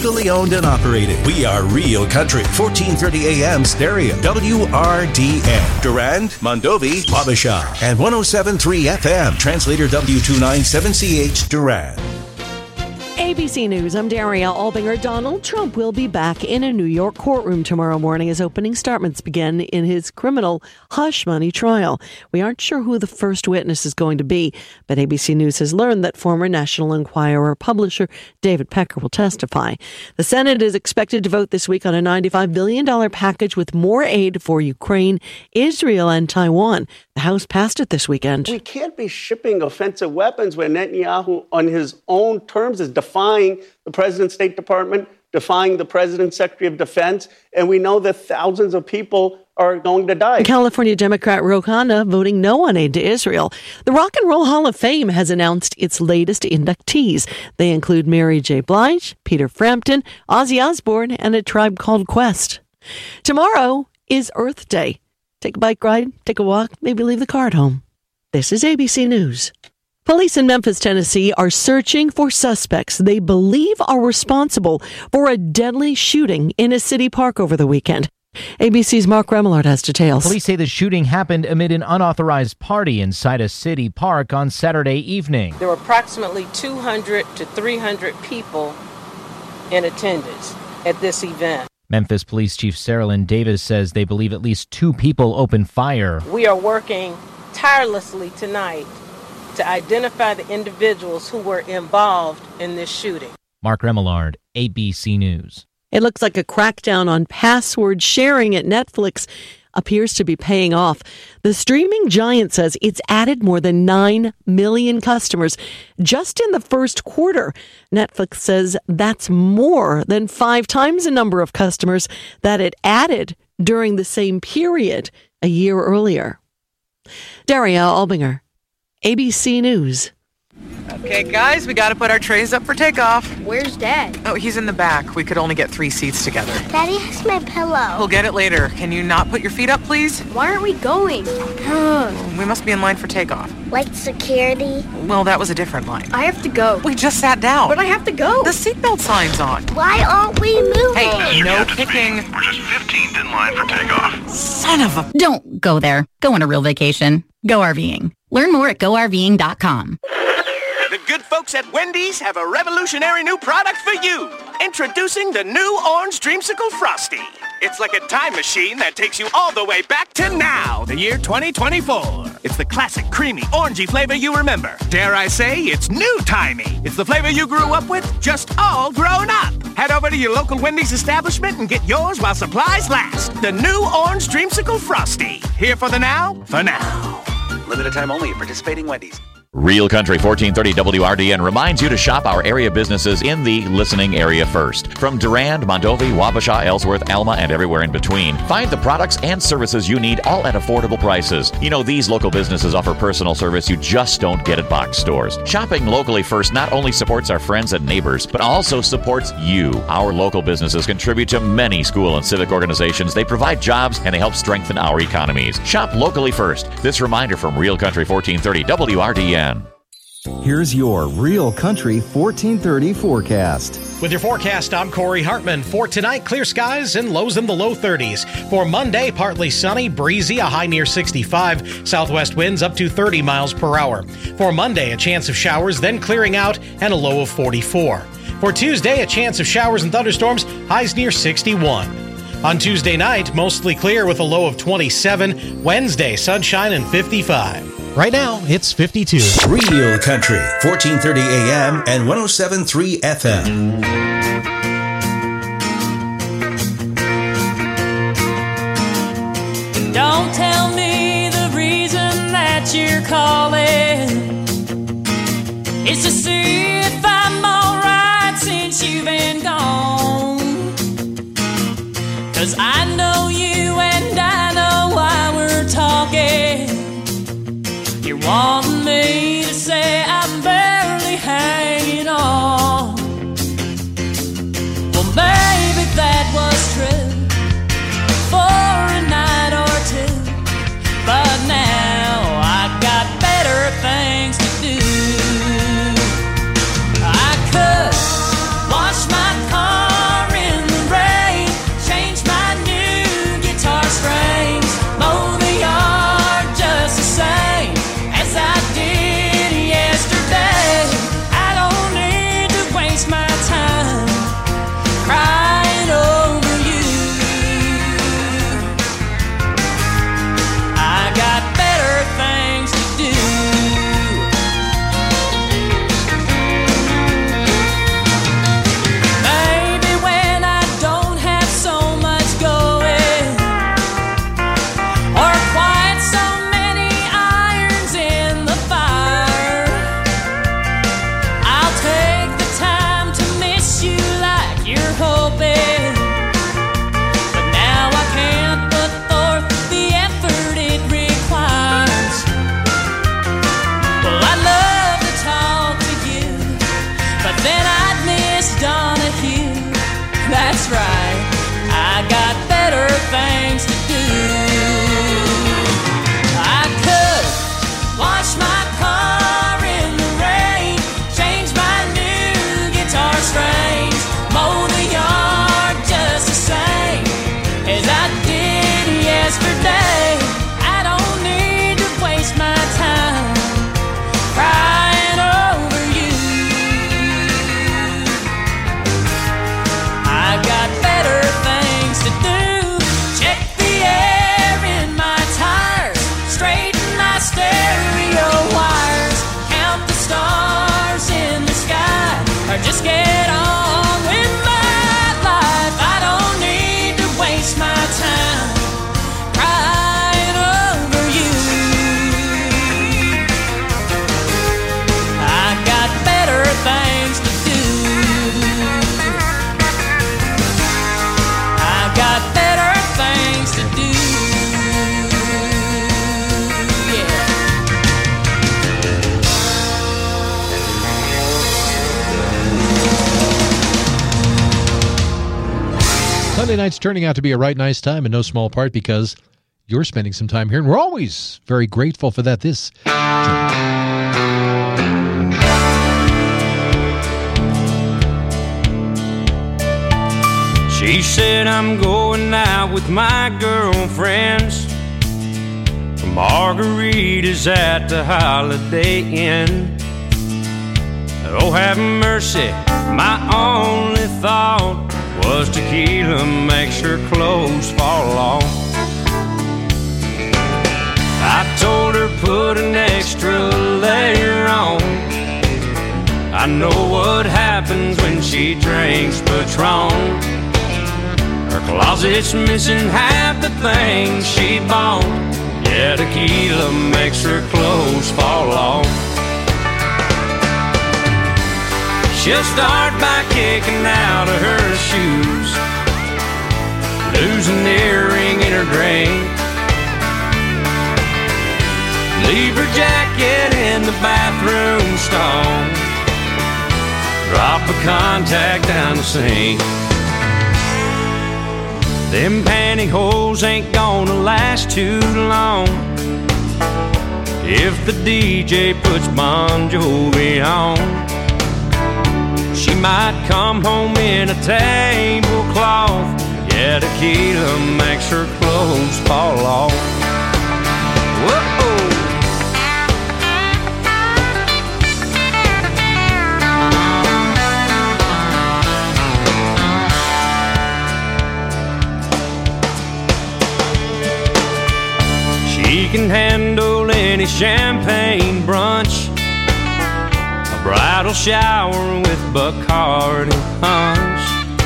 locally owned and operated. We are Real Country, 1430 AM stereo, WRDN. Durand, Mondovi, Wabasha, and 107.3 FM, translator W297CH, Durand. ABC News, I'm Daria Albinger. Donald Trump will be back in a New York courtroom tomorrow morning as opening statements begin in his criminal hush money trial. We aren't sure who the first witness is going to be, but ABC News has learned that former National Enquirer publisher David Pecker will testify. The Senate is expected to vote this week on a $95 billion package with more aid for Ukraine, Israel, and Taiwan. The House passed it this weekend. We can't be shipping offensive weapons when Netanyahu, on his own terms, is defying the President's State Department, defying the President's Secretary of Defense, and we know that thousands of people are going to die. California Democrat Ro Khanna voting no on aid to Israel. The Rock and Roll Hall of Fame has announced its latest inductees. They include Mary J. Blige, Peter Frampton, Ozzy Osbourne, and A Tribe Called Quest. Tomorrow is Earth Day. Take a bike ride, take a walk, maybe leave the car at home. This is ABC News. Police in Memphis, Tennessee are searching for suspects they believe are responsible for a deadly shooting in a city park over the weekend. ABC's Mark Remillard has details. Police say the shooting happened amid an unauthorized party inside a city park on Saturday evening. There were approximately 200 to 300 people in attendance at this event. Memphis Police Chief Sarah Lynn Davis says they believe at least 2 people opened fire. We are working tirelessly tonight to identify the individuals who were involved in this shooting. Mark Remillard, ABC News. It looks like a crackdown on password sharing at Netflix appears to be paying off. The streaming giant says it's added more than 9 million customers just in the first quarter. Netflix says that's more than 5 times the number of customers that it added during the same period a year earlier. Daria Albinger, ABC News. Okay, guys, we got to put our trays up for takeoff. Where's Dad? Oh, he's in the back. We could only get 3 seats together. Daddy has my pillow. We'll get it later. Can you not put your feet up, please? Why aren't we going? We must be in line for takeoff. Like security? Well, that was a different line. I have to go. We just sat down. But I have to go. The seatbelt sign's on. Why aren't we moving? Hey, no picking. We're just 15th in line for takeoff. Son of a... Don't go there. Go on a real vacation. Go RVing. Learn more at GoRVing.com. The good folks at Wendy's have a revolutionary new product for you. Introducing the new Orange Dreamsicle Frosty. It's like a time machine that takes you all the way back to now, the year 2024. It's the classic creamy, orangey flavor you remember. Dare I say, it's new-timey. It's the flavor you grew up with, just all grown up. Head over to your local Wendy's establishment and get yours while supplies last. The new Orange Dreamsicle Frosty. Here for the now, for now. Limited time only at participating Wendy's. Real Country 1430 WRDN reminds you to shop our area businesses in the listening area first. From Durand, Mondovi, Wabasha, Ellsworth, Alma, and everywhere in between. Find the products and services you need, all at affordable prices. You know, these local businesses offer personal service you just don't get at box stores. Shopping locally first not only supports our friends and neighbors, but also supports you. Our local businesses contribute to many school and civic organizations. They provide jobs and they help strengthen our economies. Shop locally first. This reminder from Real Country 1430 WRDN. Here's your Real Country 1430 forecast. With your forecast, I'm Corey Hartman. For tonight, clear skies and lows in the low 30s. For Monday, partly sunny, breezy, a high near 65. Southwest winds up to 30 miles per hour. For Monday, a chance of showers, then clearing out, and a low of 44. For Tuesday, a chance of showers and thunderstorms, highs near 61. On Tuesday night, mostly clear with a low of 27. Wednesday, sunshine and 55. Right now, it's 52. Real Country, 1430 AM and 107.3 FM. Don't tell me the reason that you're calling is to see if I'm alright since you've been gone. 'Cause I know you and I know why we're talking. You're wanting me to say I'm barely hanging on. Well, maybe that was true for a night or two, but now I got better things to do. I could wash my car Monday night's turning out to be a right nice time, in no small part because you're spending some time here, and we're always very grateful for that. She said I'm going out with my girlfriends for margaritas at the Holiday Inn. Oh, have mercy, my only thought was tequila makes her clothes fall off. I told her put an extra layer on. I know what happens when she drinks Patron. Her closet's missing half the things she bought. Yeah, tequila makes her clothes fall off. She'll start by kicking out of her shoes, lose an earring in her drink, leave her jacket in the bathroom stall, drop a contact down the sink. Them pantyhose ain't gonna last too long if the DJ puts Bon Jovi on. She might come home in a tablecloth. Yeah, tequila makes her clothes fall off. Whoa! She can handle any champagne brunch, a bridal shower with Bacardi punch,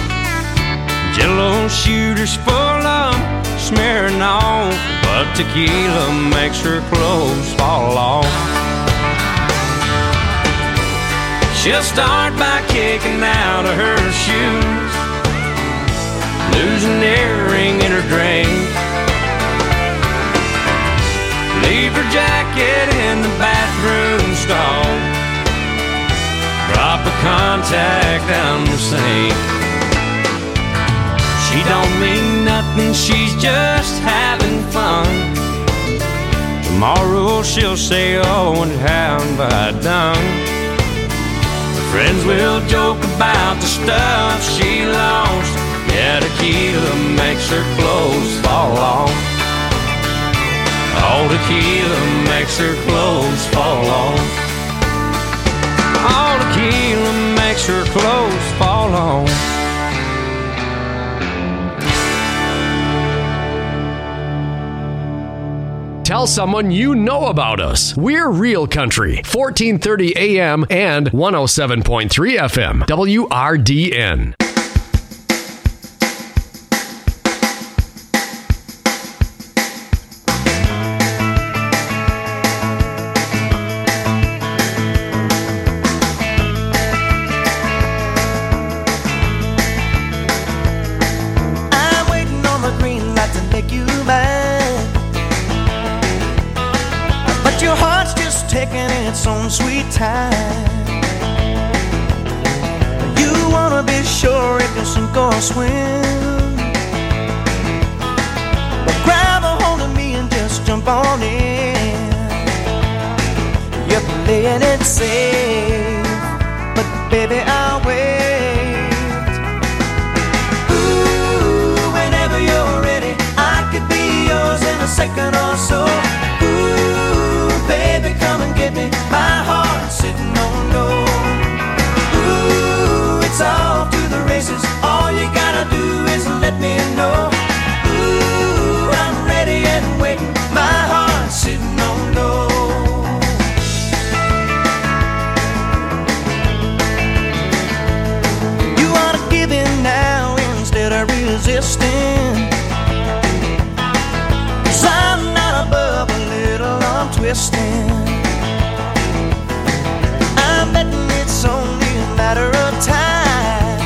Jello shooters full of smearing off, but tequila makes her clothes fall off. She'll start by kicking out of her shoes, lose an earring in her drink, leave her jacket in the bathroom stall, drop a contact down the sink. She don't mean nothing, she's just having fun. Tomorrow she'll say, oh, and how have I done? Her friends will joke about the stuff she lost. Yeah, tequila makes her clothes fall off. All tequila makes her clothes fall off. All tequila makes her clothes fall off. Tell someone you know about us. We're Real Country, 1430 AM and 107.3 FM, WRDN. Some sweet time. You wanna be sure if you sink or swim. Well, grab a hold of me and just jump on in. You're playing it safe, but baby, I'll wait. Ooh, whenever you're ready, I could be yours in a second or so. Ooh, baby, come and get me. My heart sitting on no. Ooh, it's off to the races. All you gotta do is let me know. Ooh, I'm ready and waiting. My heart sitting on no. You ought to give in now instead of resisting. 'Cause I'm not above a little arm twisting. I'm betting it's only a matter of time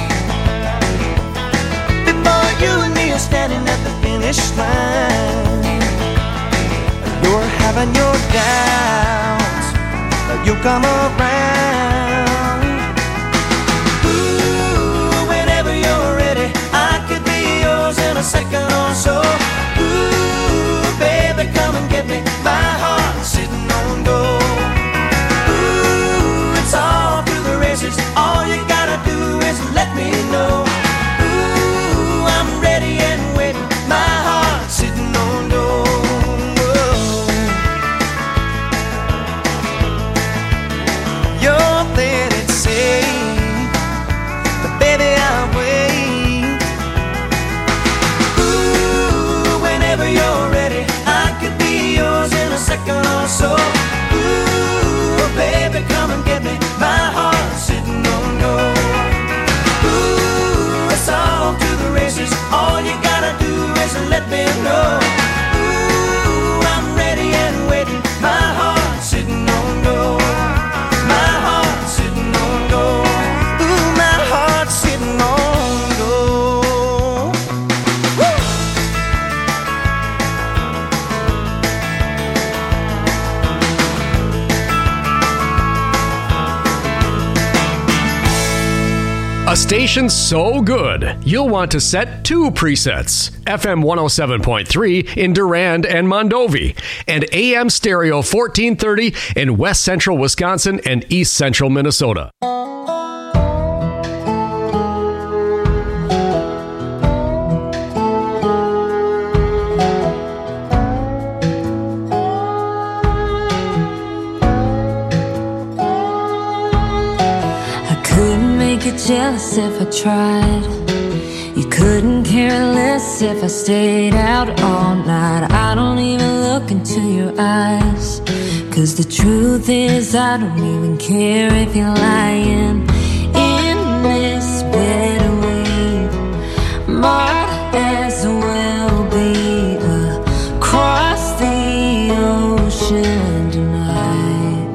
before you and me are standing at the finish line. You're having your doubts, but you come around. Ooh, whenever you're ready, I could be yours a second or so. Ooh, baby, come and get me. My heart sitting on gold. Ooh, it's all through the races. All you gotta do is let me know. Ooh, I'm ready and waiting. My heart sitting on gold. You're there to say, but baby, I'll wait. Ooh, whenever you're ready, I could be yours in a second or so. Ooh, baby, come and get me. My heart's sitting on gold. Ooh, it's all to the races. All you gotta do is let me know. Ooh, I'm ready and waiting. My heart's sitting on gold. My heart's sitting on gold. Ooh, my heart's sitting on gold. Woo! A station so good, you'll want to set 2 presets. FM 107.3 in Durand and Mondovi, and AM stereo 1430 in West Central Wisconsin and East Central Minnesota. Jealous if I tried. You couldn't care less if I stayed out all night. I don't even look into your eyes, 'cause the truth is I don't even care if you're lying. In this bed we might as well be across the ocean tonight.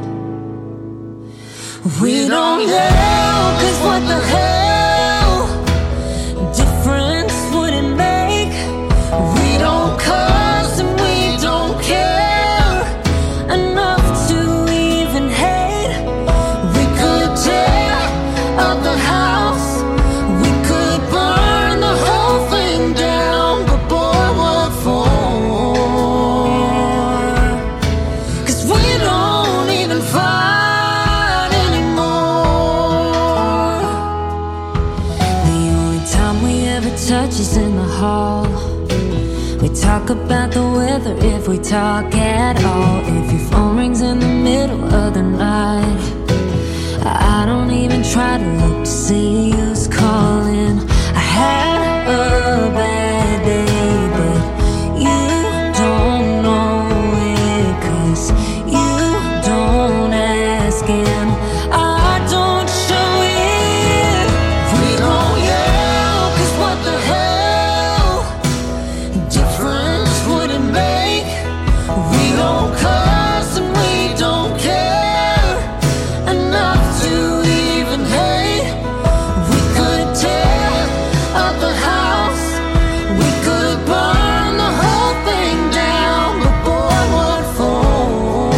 We don't know, 'cause what the hell difference would it make? We don't cuss and we don't care enough to even hate. We could tear up the house, we could burn the whole thing down, but boy, what for? 'Cause we don't even fight. Touches in the hall. We talk about the weather if we talk at all. If your phone rings in the middle of the night, I don't even try to look to see who's calling. I had a bad day, but you don't know it, 'cause you don't ask and I don't show it. We don't yell, 'cause what the hell difference would it make? We don't cuss and we don't care enough to even hate. We could tear up the house, we could burn the whole thing down, but boy, what for?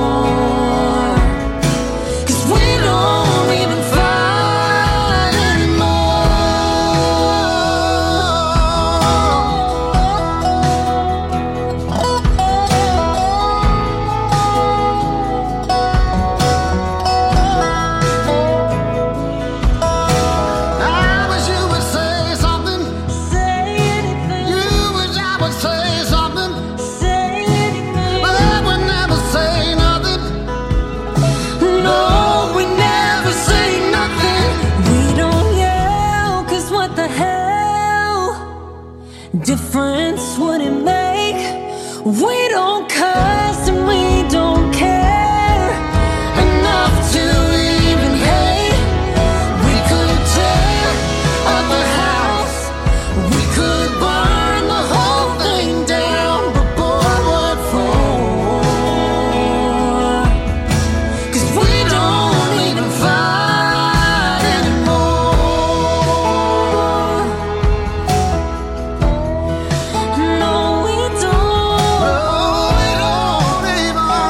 'Cause we don't even fight anymore. I wish you would say something. Say anything. You wish I would say something. Say anything. But I would never say nothing. No, we never say nothing. We don't yell, 'cause what the hell difference would it make? We don't cuss and we don't care enough to even hate. We could tear up a house, we could burn the whole thing down, but boy, what for? 'Cause we don't even fight anymore. No, we don't. No, we don't even.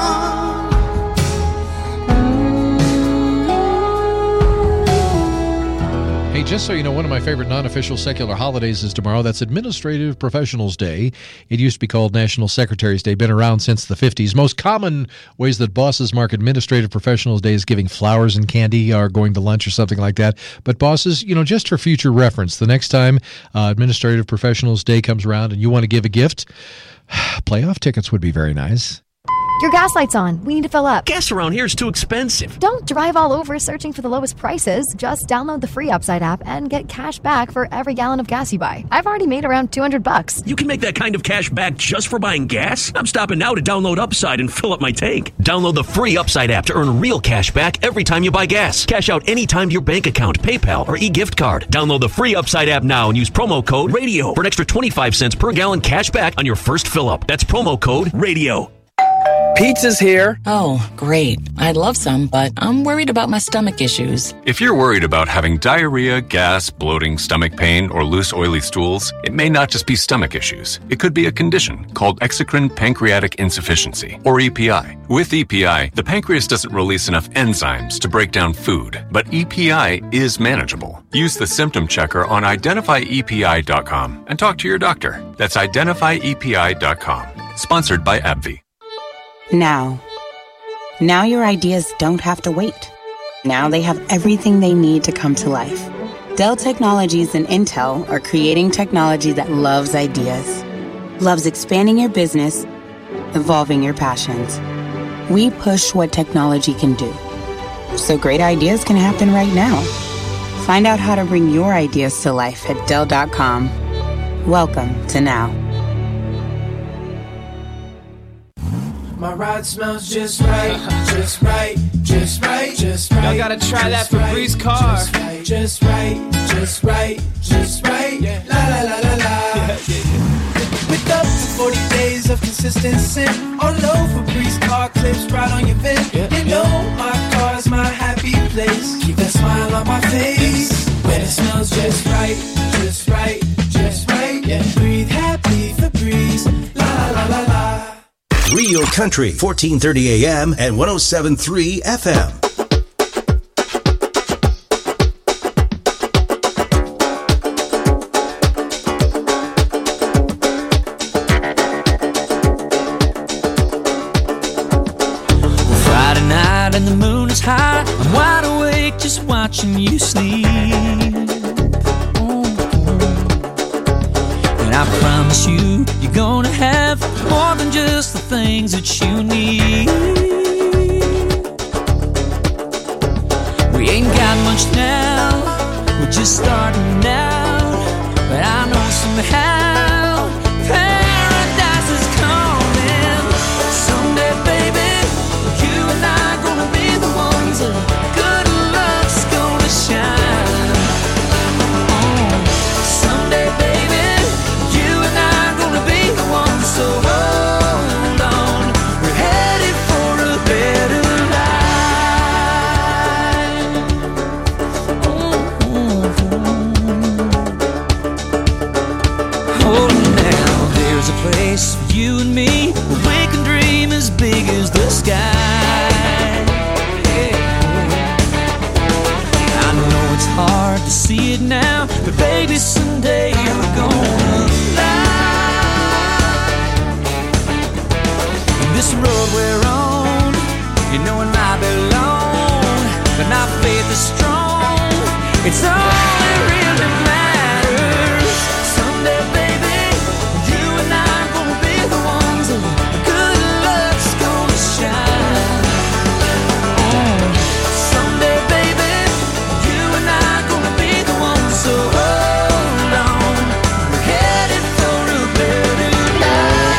just so you know, one of my favorite non-official secular holidays is tomorrow. That's Administrative Professionals Day. It used to be called National Secretaries Day. Been around since the 50s. Most common ways that bosses mark Administrative Professionals Day is giving flowers and candy or going to lunch or something like that. But bosses, just for future reference, the next time Administrative Professionals Day comes around and you want to give a gift, playoff tickets would be very nice. Your gas light's on. We need to fill up. Gas around here is too expensive. Don't drive all over searching for the lowest prices. Just download the free Upside app and get cash back for every gallon of gas you buy. I've already made around $200. You can make that kind of cash back just for buying gas? I'm stopping now to download Upside and fill up my tank. Download the free Upside app to earn real cash back every time you buy gas. Cash out anytime to your bank account, PayPal, or e-gift card. Download the free Upside app now and use promo code RADIO for an extra 25 cents per gallon cash back on your first fill up. That's promo code RADIO. Pizza's here. Oh, great. I'd love some, but I'm worried about my stomach issues. If you're worried about having diarrhea, gas, bloating, stomach pain, or loose, oily stools, it may not just be stomach issues. It could be a condition called exocrine pancreatic insufficiency, or EPI. With EPI, the pancreas doesn't release enough enzymes to break down food, but EPI is manageable. Use the symptom checker on identifyepi.com and talk to your doctor. That's identifyepi.com. Sponsored by AbbVie. Now your ideas don't have to wait. Now they have everything they need to come to life. Dell Technologies and Intel are creating technology that loves ideas, loves expanding your business, evolving your passions. We push what technology can do, so great ideas can happen right now. Find out how to bring your ideas to life at Dell.com. Welcome to Now. My ride smells just right, just right, just right, just right. Y'all gotta try that Febreze car. Just right, just right, just right. La la la la la. With up to 40 days of consistent scent, all over Febreze car clips right on your vent. You know my car's my happy place. Keep that smile on my face when it smells just right, just right, just right. Breathe happy Febreze. La la la la la. Real Country, 1430 AM and 107.3 FM. Friday night and the moon is high. I'm wide awake just watching you sleep. And I promise you, you're gonna have more than just the things that you need. We ain't got much now, we're just starting out. But I know somehow paradise is coming. Someday, baby, you and I are gonna be the ones that good luck's gonna shine. Someday, baby, so hold on, we're headed for a better life. Oh, now there's a place for you and me where we can dream as big as the sky. Yeah. I know it's hard to see it now, but baby, someday you're gonna fly. This road we're on, you know it might be long, but my faith is strong. It's all that really matters. Someday, baby, you and I are gonna be the ones that good luck's gonna shine. Someday, baby, you and I are gonna be the ones. So hold on, we're headed for a better life.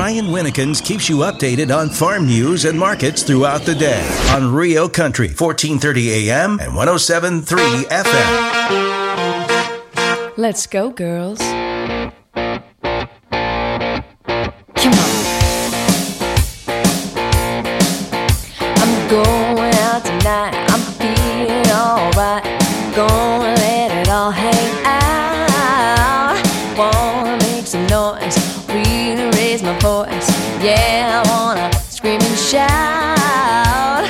Brian Winnekins keeps you updated on farm news and markets throughout the day on Rio Country, 1430 AM and 107.3 FM. Let's go, girls. Going out tonight, I'm feeling alright. Gonna let it all hang out. Wanna make some noise, really raise my voice. Yeah, I wanna scream and shout.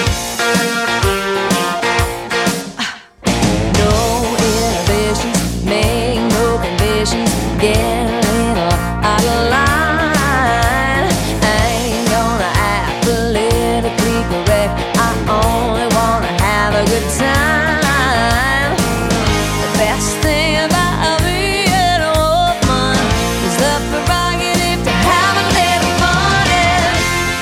No inhibitions, make no conditions. Get a little out of line. I ain't gonna act politically correct. I only wanna have a good time. The best thing about being a woman is the prerogative to have a little fun. And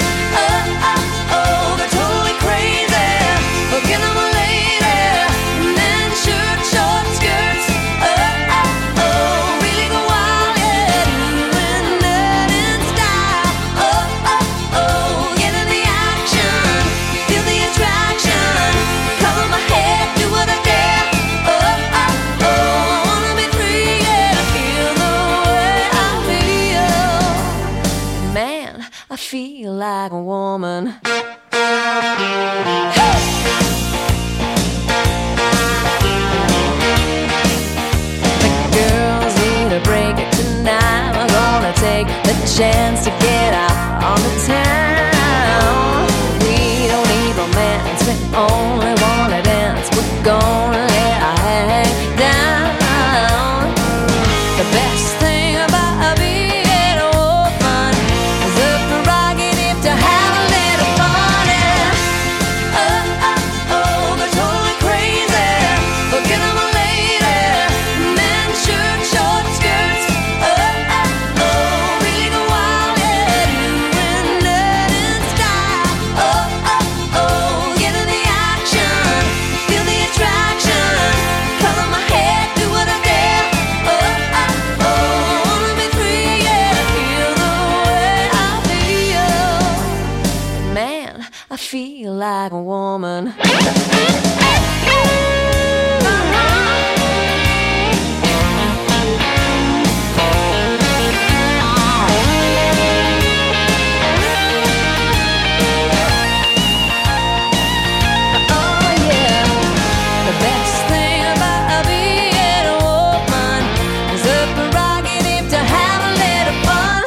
they're totally crazy. Forget I'm a lady. Men shirt, short skirts. Really go wild, yeah. Doing that in style. Get in the action. Feel the attraction. Cover my head, do what I dare. I wanna be free, yeah. Feel the way I feel. Man, I feel like a woman. The girls need a break tonight. We're gonna take the chance to get out on the town. We don't need romance, we only wanna dance. We're gonna let our hang down. The best thing about being a woman is the prerogative to have a little fun. And they're totally crazy. Forget I'm a lady. Men shirt, short skirts. Really go wild, yeah. Doing that in style. Get in the action. Feel the attraction. Cover my head, do what I dare. Wanna be free, yeah. Feel the way I feel. Man, I feel like a woman. The best thing about being a woman is the prerogative to have a little fun.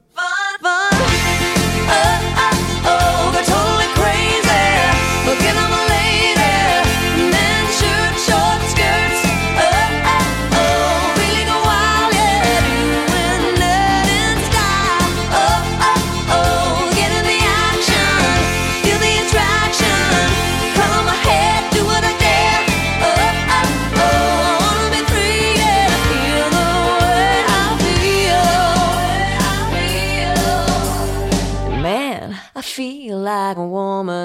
They're totally crazy. Forget I'm a lady. Men shirt, short skirts. Really go wild, yeah. Doing that in style. Get in the action. Feel the attraction. Cover my head, do what I dare. Wanna be free, yeah. Feel the way I feel. Man, I feel like a woman.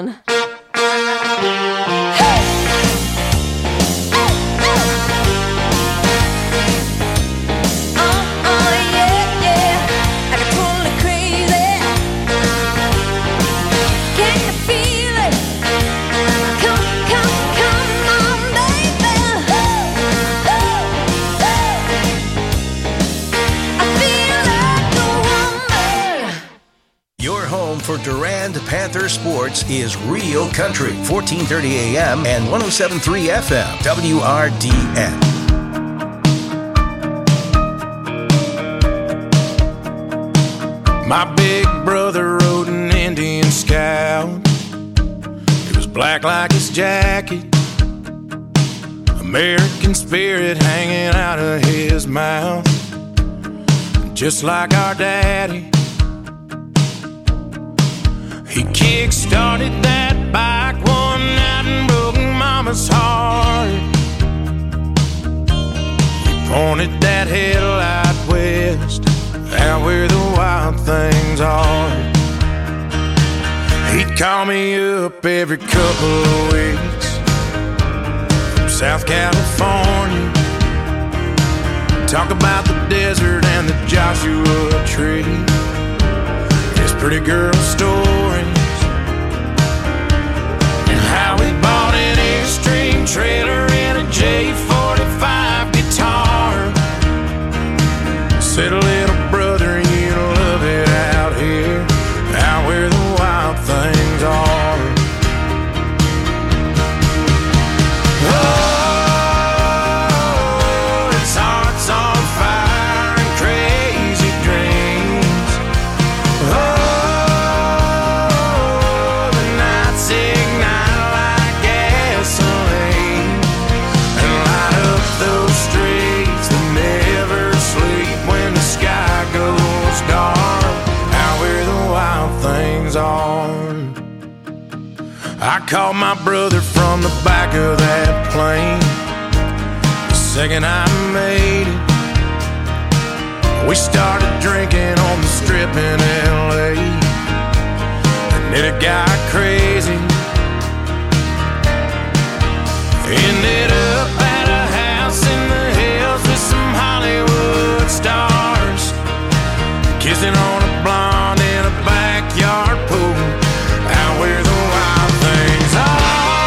Yeah. I got totally crazy. Can you feel it? Come on, baby. I feel like a woman. Your home for Durand Panther sports is Rio Country, 1430 AM and 107.3 FM, WRDN. My big brother rode an Indian Scout. It was black like his jacket, American spirit hanging out of his mouth. Just like our daddy, he kick-started that bike one night and broke Mama's heart. He pointed that headlight west, out where the wild things are. He'd call me up every couple of weeks from South California, talk about the desert and the Joshua Tree. pretty girl stories, and how we bought an Airstream trailer and a J45 guitar. Said, little brother, you'll love it out here, out where the wild things are. Oh, it's hearts on fire and crazy dreams. Oh, the nights ignite like gasoline and light up those streets that never sleep when the sky goes dark, out where the wild things are. I called my brother from the back of that plane the second I made it. We started drinking on the strip in LA, and it got crazy. Ended up at a house in the hills with some Hollywood stars, kissing on a blonde in a backyard pool, out where the wild things are.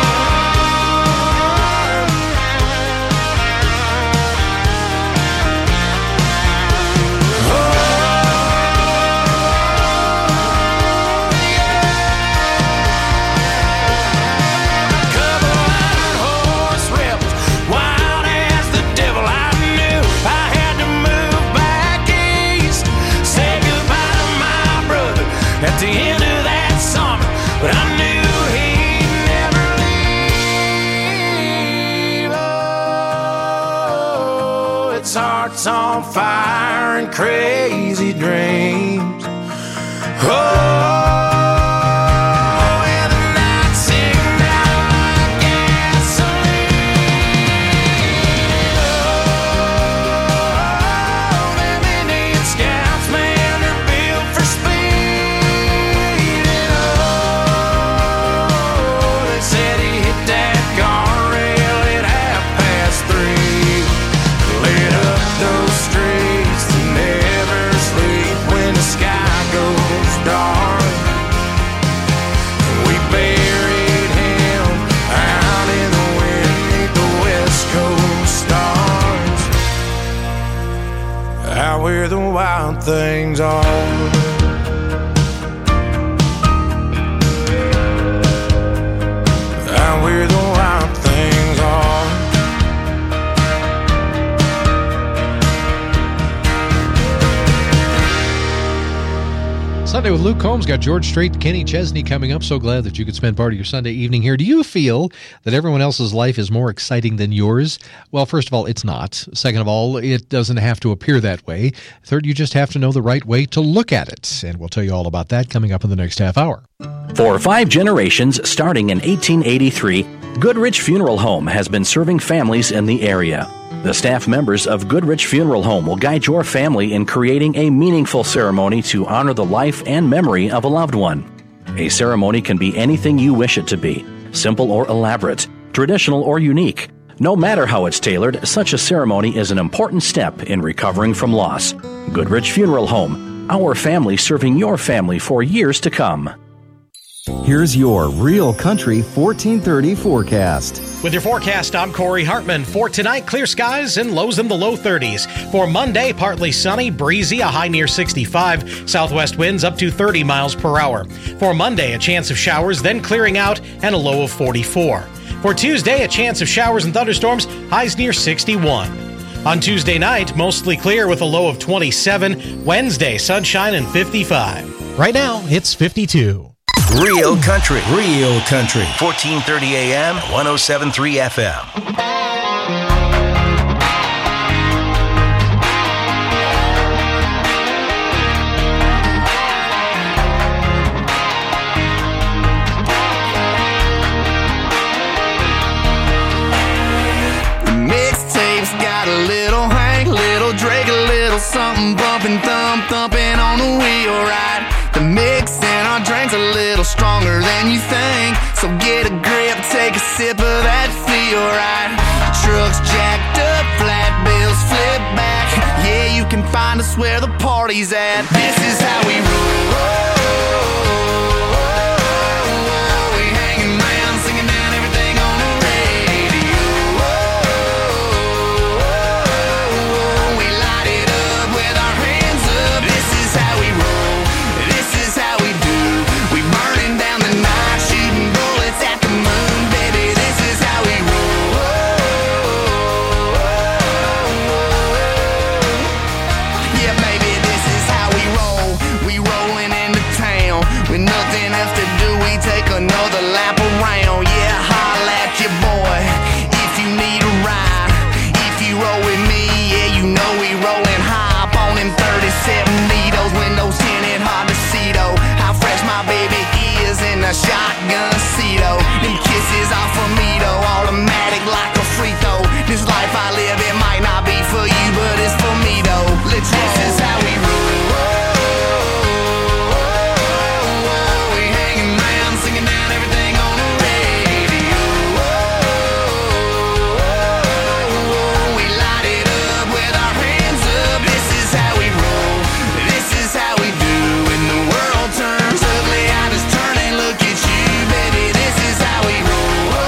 Couple iron horse rebels, wild as the devil. I knew I had to move back east, say goodbye to my brother at the end of that summer, but I knew he'd never leave. Oh, it's hearts on fire and crazy dreams. Oh, and the nights ignite like gasoline. Oh, them Indian scouts, man, they're built for speed. And oh, they said he hit that guardrail at 3:30. Lit up those streets that never sleep when the sky goes dark. We buried him out in the wind beneath the West Coast stars, out where the wild things are. Out where the wild things are. Sunday with Luke Combs. Got George Strait, Kenny Chesney coming up. So glad that you could spend part of your Sunday evening here. Do you feel that everyone else's life is more exciting than yours? Well, first of all, it's not. Second of all, it doesn't have to appear that way. Third, you just have to know the right way to look at it. And we'll tell you all about that coming up in the next half hour. For 5 generations, starting in 1883, Goodrich Funeral Home has been serving families in the area. The staff members of Goodrich Funeral Home will guide your family in creating a meaningful ceremony to honor the life and memory of a loved one. A ceremony can be anything you wish it to be, simple or elaborate, traditional or unique. No matter how it's tailored, such a ceremony is an important step in recovering from loss. Goodrich Funeral Home, our family serving your family for years to come. Here's your Real Country 1430 forecast. With your forecast, I'm Corey Hartman. For tonight, clear skies and lows in the low 30s. For Monday, partly sunny, breezy, a high near 65. Southwest winds up to 30 miles per hour. For Monday, a chance of showers, then clearing out, and a low of 44. For Tuesday, a chance of showers and thunderstorms, highs near 61. On Tuesday night, mostly clear with a low of 27. Wednesday, sunshine and 55. Right now, it's 52. Real Country, 1430 AM, 107.3 FM. The mixtape's got a little Hank, little Drake, a little something bumping, thumping on the wheel, right? The mix in our drink's a little stronger than you think, so get a grip, take a sip of that feel right. Trucks jacked up, flat bills flip back. Yeah, you can find us where the party's at. This is how we roll. shotgun Cedo. Them kisses off of me though, automatic like a free throw. This life I live, it might not be for you, but it's for me though. This is how we roll. We hanging round, singing down everything on the radio. We light it up with our hands up. This is how we roll. This is how we do. When the world turns ugly, I just turn and look at you, baby. This is how we roll.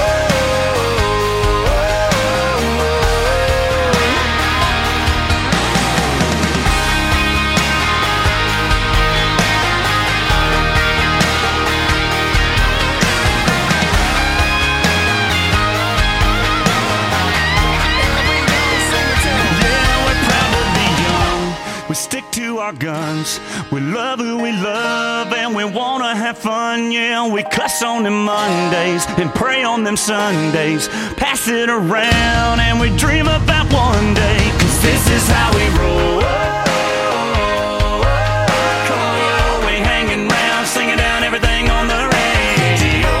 We stick to our guns. We love who we love and we wanna have fun. Yeah, we cuss on them Mondays and pray on them Sundays. Pass it around and we dream about one day. 'Cause this is how we roll. We hanging round, singing down everything on the radio.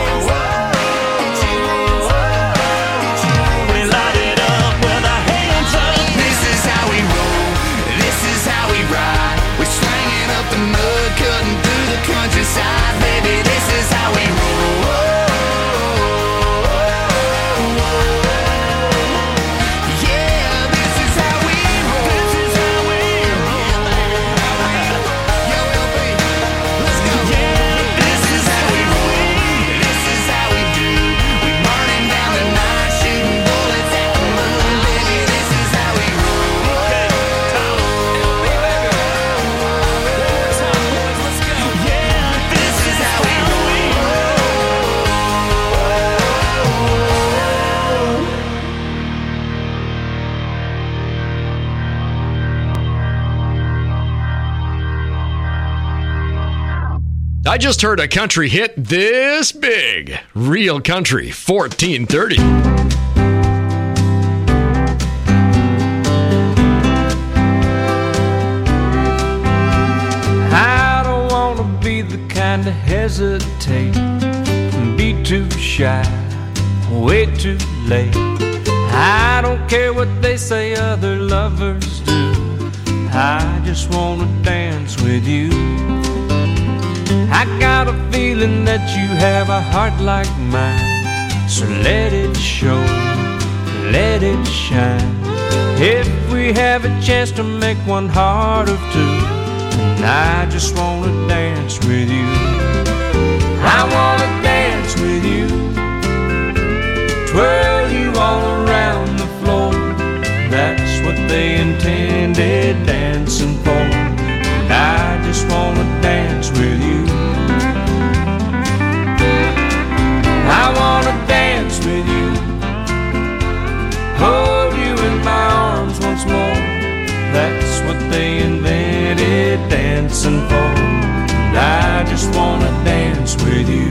We light it up with our hands up. This is how we roll. This is how we ride. We're slanging up the mud, cutting through the countryside, baby. This is how we roll. Yeah, this is how we roll. This is how we roll. Yo, LP, let's go. Yeah, this is how we roll. This is how we do. We burning down the night, shooting bullets at the moon, baby. This is how we roll. I just heard a country hit this big. Real Country 1430. I don't want to be the kind to hesitate and be too shy, way too late. I don't care what they say other lovers do. I just want to dance with you. I got a feeling that you have a heart like mine, so let it show, let it shine. If we have a chance to make one heart of two, and I just want to dance with you. I want to dance with you, twirl you all around the floor. That's what they intended dancing for, and I just want to dance with you. I want to dance with you, hold you in my arms once more. That's what they invented dancing for, and I just want to dance with you.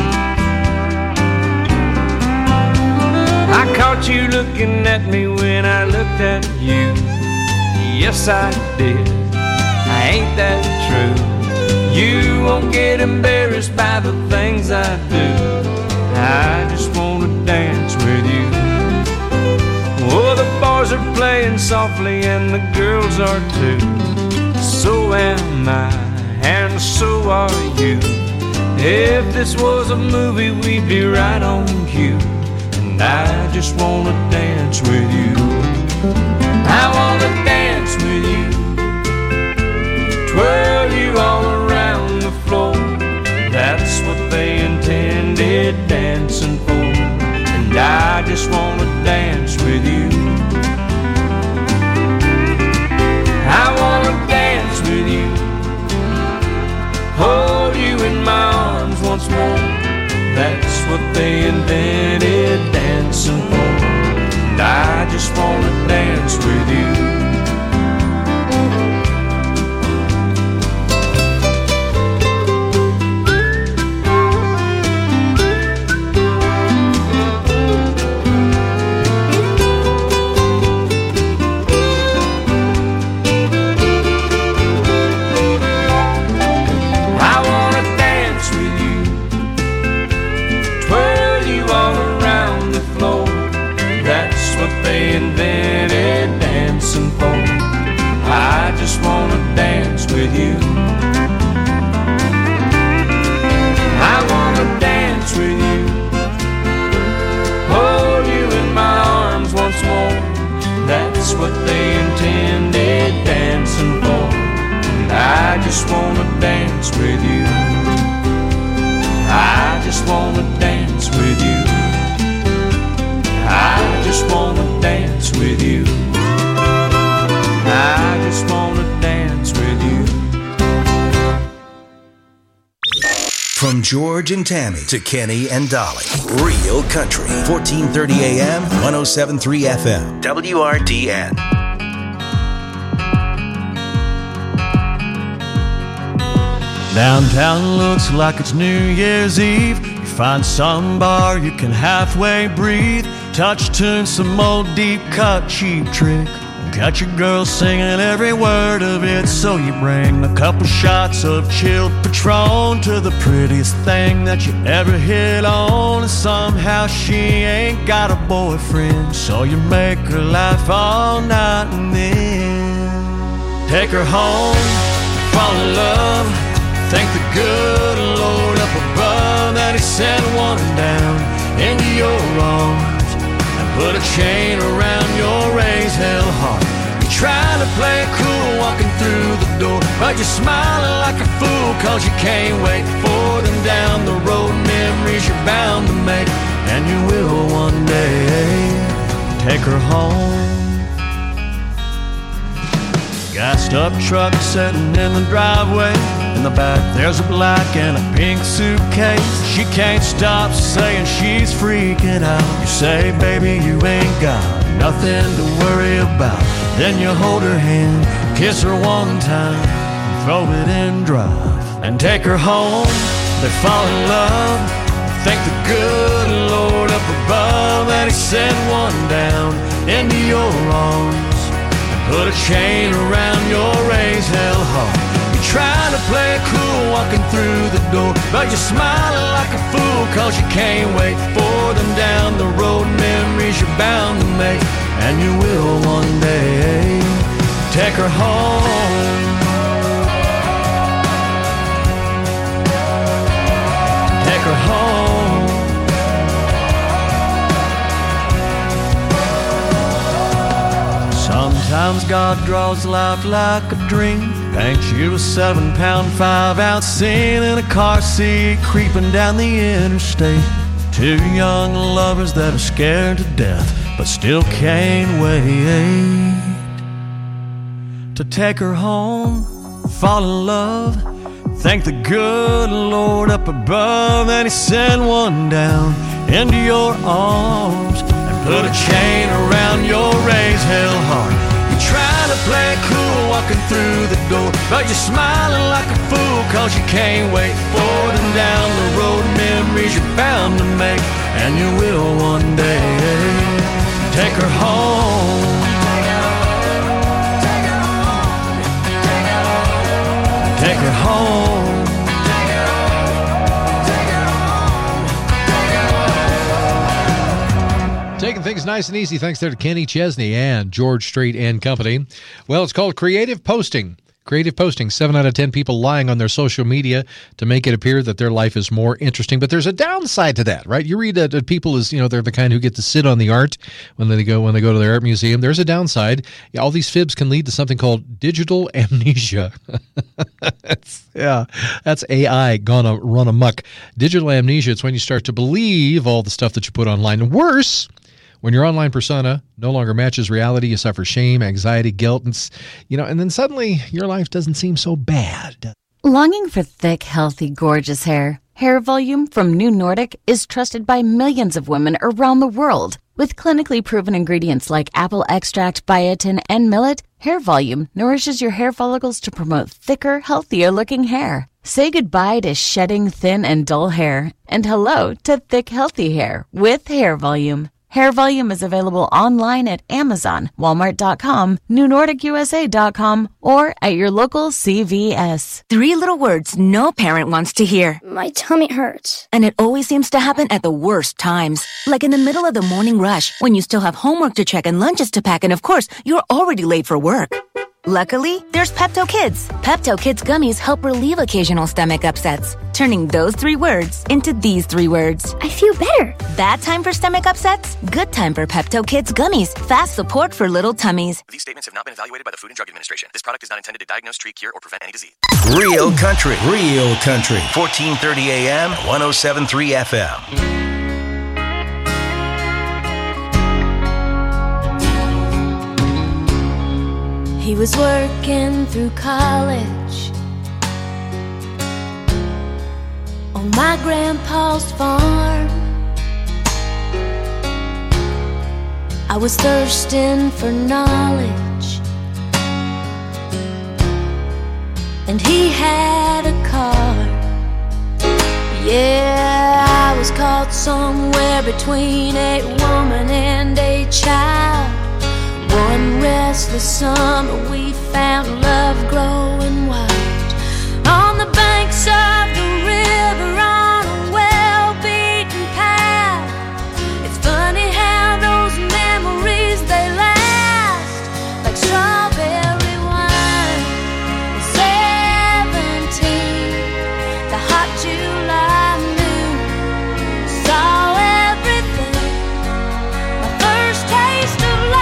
I caught you looking at me when I looked at you. Yes, I did. Ain't that true? You won't get embarrassed by the things I do. I just want to dance with you. Oh, the boys are playing softly and the girls are too. So am I, and so are you. If this was a movie, we'd be right on cue. And I just want to dance with you. I want to dance with you, twirl you all around the floor. That's what they intended dancing for, and I just want to dance with you. I want to dance with you, hold you in my arms once more. That's what they invented dancing for, and I just want to dance with you. that's what they intended dancing for. And I just wanna dance with you. I just wanna dance with you. I just wanna dance with you. I just wanna dance with you. From George and Tammy to Kenny and Dolly. Real Country. 1430 AM, 107.3 FM. WRDN. Downtown looks like it's New Year's Eve. You find some bar you can halfway breathe. Touch tune, some old deep cut cheap trick. Got your girl singing every word of it. So you bring a couple shots of chilled Patron to the prettiest thing that you ever hit on. And somehow she ain't got a boyfriend, so you make her laugh all night and then take her home, fall in love. Thank the good Lord up above that he sent one down into your arms and put a chain around your raised hell heart. You're trying to play it cool walking through the door, but you're smiling like a fool cause you can't wait for them down the road. Memories you're bound to make, and you will one day take her home. Gassed up truck sitting in the driveway. In the back there's a black and a pink suitcase. She can't stop saying she's freaking out. You say, baby, you ain't got nothing to worry about. Then you hold her hand, kiss her one time, and throw it in drive and take her home. They fall in love. Thank the good Lord up above that he sent one down into your arms and put a chain around your raised hell heart. Trying to play it cool walking through the door, but you're smiling like a fool cause you can't wait for them down the road. Memories you're bound to make, and you will one day take her home. Take her home. Sometimes God draws life like a dream. Paints you a 7-pound, 5-ounce scene in a car seat creeping down the interstate. Two young lovers that are scared to death but still can't wait to take her home, fall in love. Thank the good Lord up above that he sent one down into your arms and put a chain around your raised hell heart. Trying to play it cool walking through the door, but you're smiling like a fool cause you can't wait for them down the road. Memories you're bound to make, and you will one day take her home. Take her home. Taking things nice and easy, thanks there to Kenny Chesney and George Strait and Company. Well, it's called creative posting. Creative posting. 7 out of 10 people lying on their social media to make it appear that their life is more interesting. But there's a downside to that, right? You read that people is, they're the kind who get to sit on the art when they go to their art museum. There's a downside. All these fibs can lead to something called digital amnesia. That's AI gonna run amok. Digital amnesia, it's when you start to believe all the stuff that you put online. And worse, when your online persona no longer matches reality, you suffer shame, anxiety, guilt, and then suddenly your life doesn't seem so bad. Longing for thick, healthy, gorgeous hair? Hair Volume from New Nordic is trusted by millions of women around the world. With clinically proven ingredients like apple extract, biotin, and millet, Hair Volume nourishes your hair follicles to promote thicker, healthier-looking hair. Say goodbye to shedding thin and dull hair, and hello to thick, healthy hair with Hair Volume. Hair Volume is available online at Amazon, Walmart.com, NewNordicUSA.com, or at your local CVS. 3 little words no parent wants to hear. My tummy hurts. And it always seems to happen at the worst times. Like in the middle of the morning rush, when you still have homework to check and lunches to pack, and of course, you're already late for work. Luckily, there's Pepto Kids. Pepto Kids gummies help relieve occasional stomach upsets, turning those 3 words into these 3 words. I feel better. Bad time for stomach upsets? Good time for Pepto Kids gummies. Fast support for little tummies. These statements have not been evaluated by the Food and Drug Administration. This product is not intended to diagnose, treat, cure, or prevent any disease. Real country. 1430 AM, 107.3 FM. He was working through college on my grandpa's farm. I was thirsting for knowledge, and he had a car. Yeah, I was caught somewhere between a woman and a child. One restless summer we found love growing wild on the banks of the river on a well-beaten path. It's funny how those memories, they last like strawberry wine. At 17, the hot July moon saw everything. My first taste of love.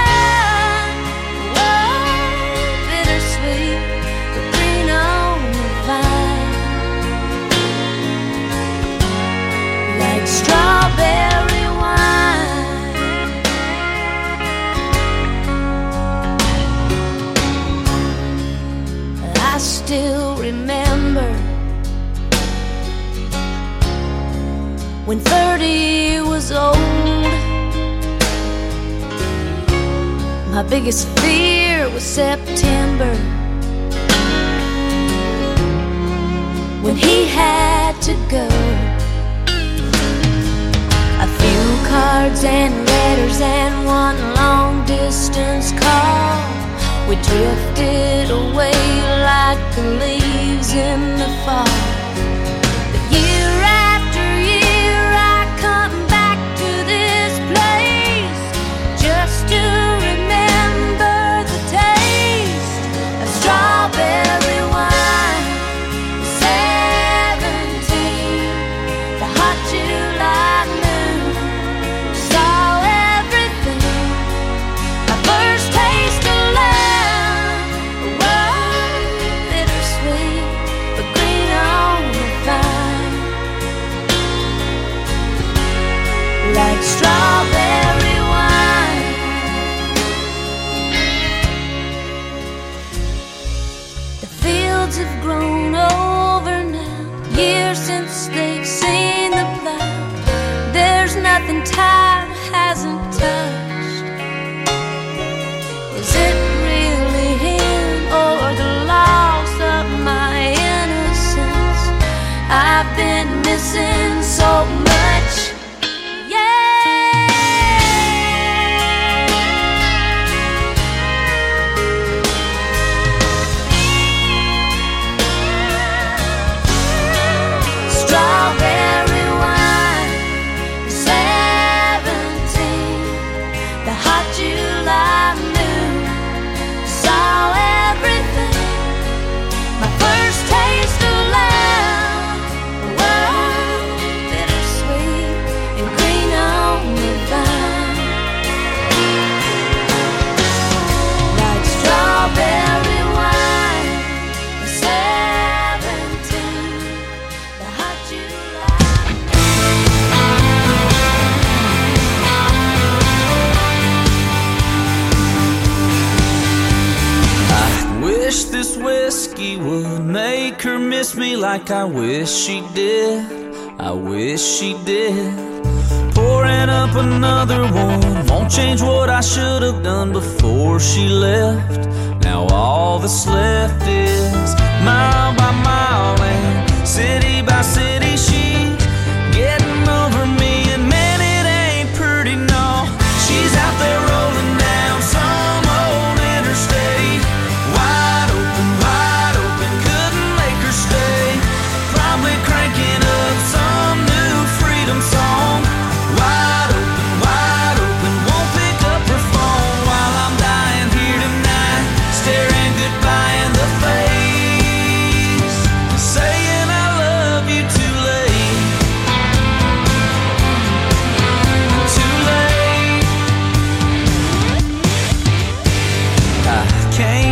Strawberry wine. I still remember when 30 was old. My biggest fear was September, when he had to go. A few cards and letters and one long distance call. We drifted away like the leaves in the fall. But year after year I come back to this place just to remember the taste of strawberry wine. 17, the hot July moon saw everything. My first taste of love was bittersweet, but green on the vine, like strawberry wine. The fields have grown over now, years since they've seen the plow. There's nothing time hasn't touched. Is it really him or the loss of my innocence? I've been missing so much. Strawberry wine, 17, the hot July moon saw everything. My first taste of love was bittersweet and green on the vine, like strawberry wine, 17, the hot July. I wish this whiskey would make her miss me like I wish she did. I wish she did. Pouring up another one won't change what I should have done before she left. Now all that's left is mile by mile and city by city. She's getting over me, and man, it ain't pretty, no. She's out there rolling down some old interstate, wide open, couldn't make her stay. Probably cranking up some new freedom song. Wide open, won't pick up her phone while I'm dying here tonight, staring goodbye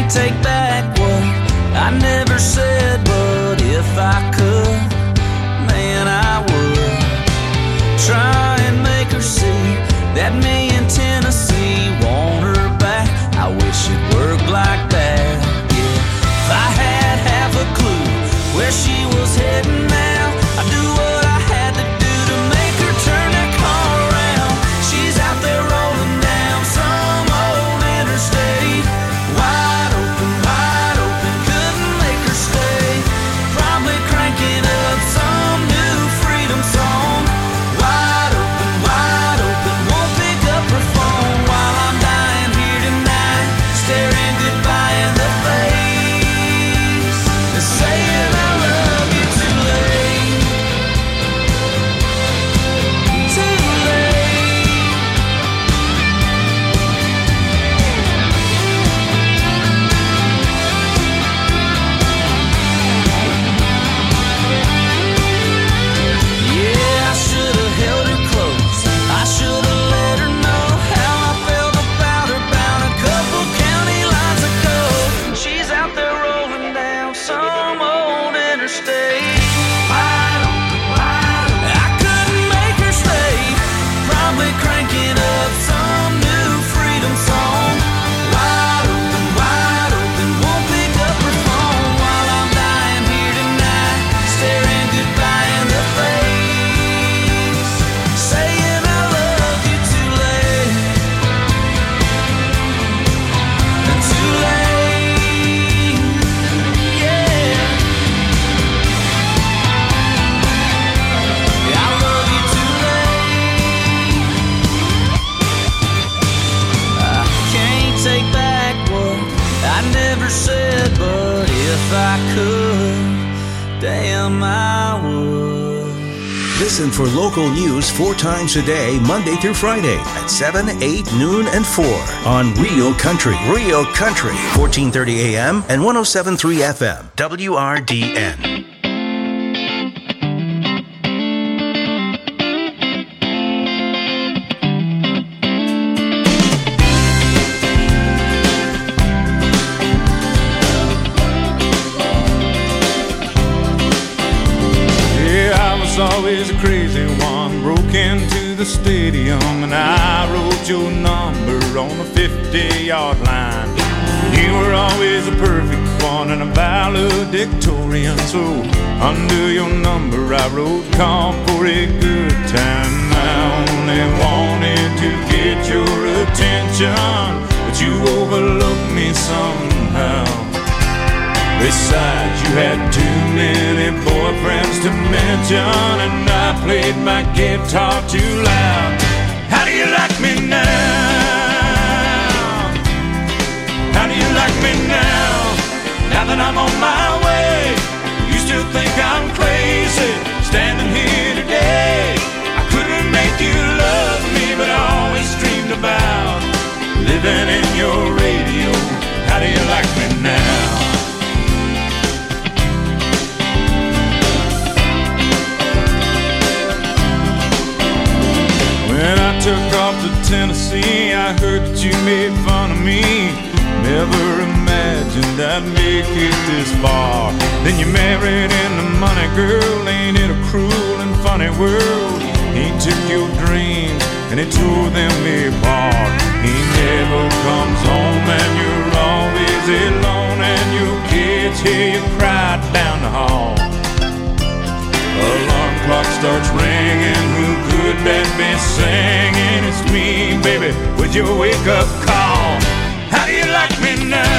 can't take back what I never said, but if I could, man, I would try and make her see that me in Tennessee want her back. I wish it worked like that, yeah. If I had half a clue where she was heading now, I'd do what I had to do to make her turn that car around. She's out there rolling down some old interstate, wide open, couldn't make her stay. Probably cranking up some new freedom song. Wide open, won't pick up her phone while I'm dying here tonight, staring goodbye in the face and saying I love you too late. Too late. Yeah, I should have held her close. I should have let her know how I felt about her bound a couple county lines ago. She's out there rolling down some old interstate. Wide open. I couldn't make her stay. Probably cranking up some new freedom song. Wide open, won't pick up her phone while I'm dying here tonight, staring goodbye in the face, saying I love you too late. Too late, yeah. I love you too late. I can't take back what I never said, but if I could, damn I would. Listen for local news 4 times a day, Monday through Friday at 7, 8, noon, and 4 on Real Country. Real Country, 1430 AM and 107.3 FM. WRDN. Yeah, I was always a crazy one. Broke into the stadium and I wrote your number on the 50-yard line. You were always a perfect one and a valedictorian. So under your number I wrote, "Come for a good time." I only wanted to get your attention, but you overlooked me somehow. Besides, you had too many boyfriends to mention, and I played my guitar too loud. How do you like me now? How do you like me now? Now that I'm on my way, you still think I'm crazy, standing here today. I couldn't make you love me, but I always dreamed about living in your radio. How do you like me now? When I took off to Tennessee, I heard that you made fun of me. Never imagined I'd make it this far. Then you married into money, girl. Ain't it a cruel and funny world? He took your dreams and he tore them apart. He never comes home and you're always alone, and your kids hear you cry down the hall. Alarm clock starts ringing, who could that be singing? It's me, baby, with your wake-up call. How do you like me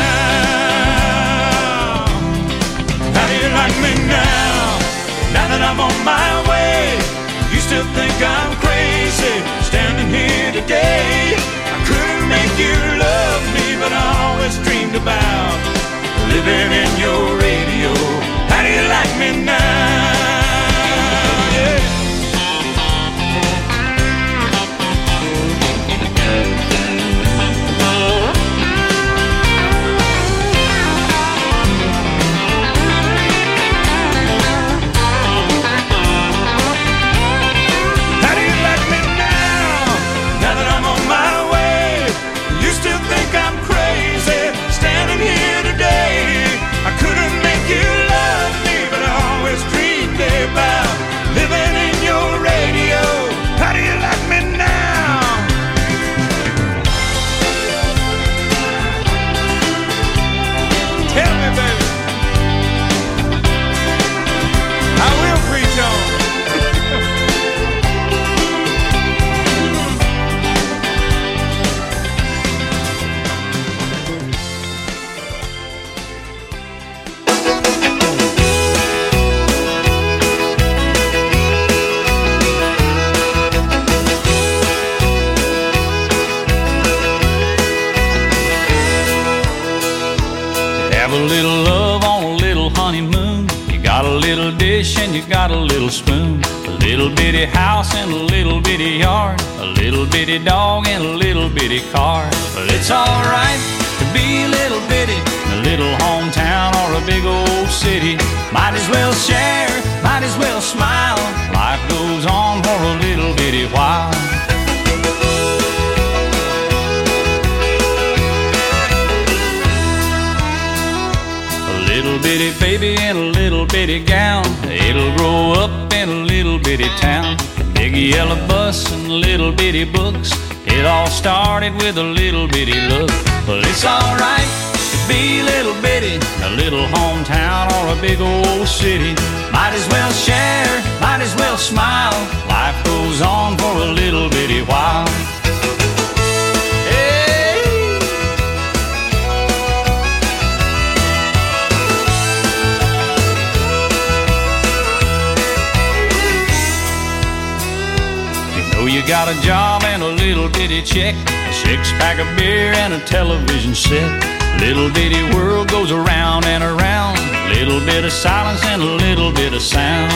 now? How do you like me now? Now that I'm on my way, you still think I'm crazy, standing here today. I couldn't make you love me, but I always dreamed about living in your radio. How do you like me now? How do you like me now? Now that I'm on my way, you still Have a little love on a little honeymoon. You got a little dish and you got a little spoon. A little bitty house and a little bitty yard. A little bitty dog and a little bitty car. But it's alright to be a little bitty in a little hometown or a big old city. Might as well share, might as well smile. Life goes on for a little bitty while. A little bitty baby in a little bitty gown. It'll grow up in a little bitty town. Big yellow bus and little bitty books. It all started with a little bitty look. But it's alright to be a little bitty, a little hometown or a big old city. Might as well share, might as well smile. Life goes on for a little bitty while. You got a job and a little bitty check, a six-pack of beer and a television set. Little bitty world goes around and around. Little bit of silence and a little bit of sound.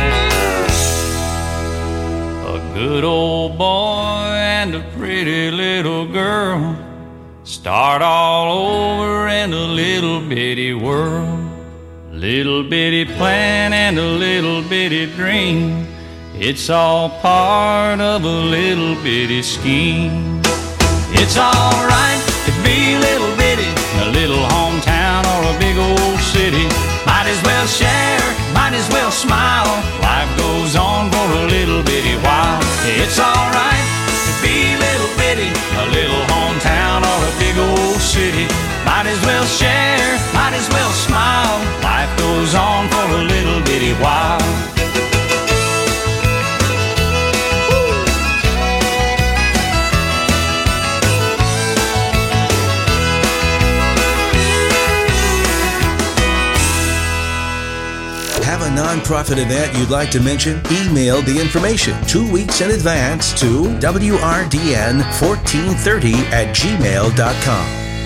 A good old boy and a pretty little girl start all over in a little bitty world. Little bitty plan and a little bitty dream. It's all part of a little bitty scheme. It's alright to be a little bitty in a little hometown or a big old city. Might as well share, might as well smile. Life goes on for a little bitty while. It's alright to be a little bitty in a little hometown or a big old city. Might as well share, might as well smile. Life goes on for a little bitty while. Have a nonprofit event you'd like to mention? Email the information 2 weeks in advance to wrdn1430@gmail.com.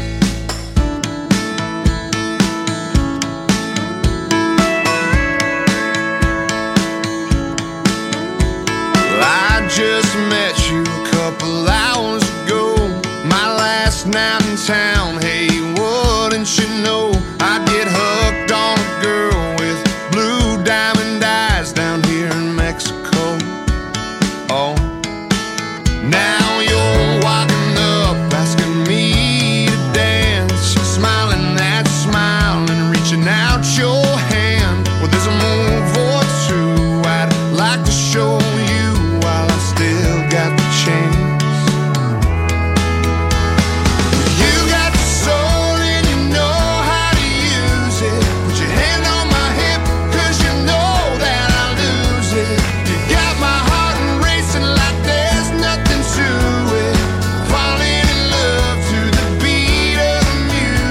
I just met you a couple hours ago. My last night in town. Hey, wouldn't you know I'd get hooked on a girl with blue diamond eyes down here in Mexico. Oh, now you're walking up asking me to dance, smiling that smile and reaching out your hand. Well, there's a move or two I'd like to show you while I still got the chance. You got the soul and you know how to use it. Put your hand on my hip 'cause you know that I lose it. You got my heart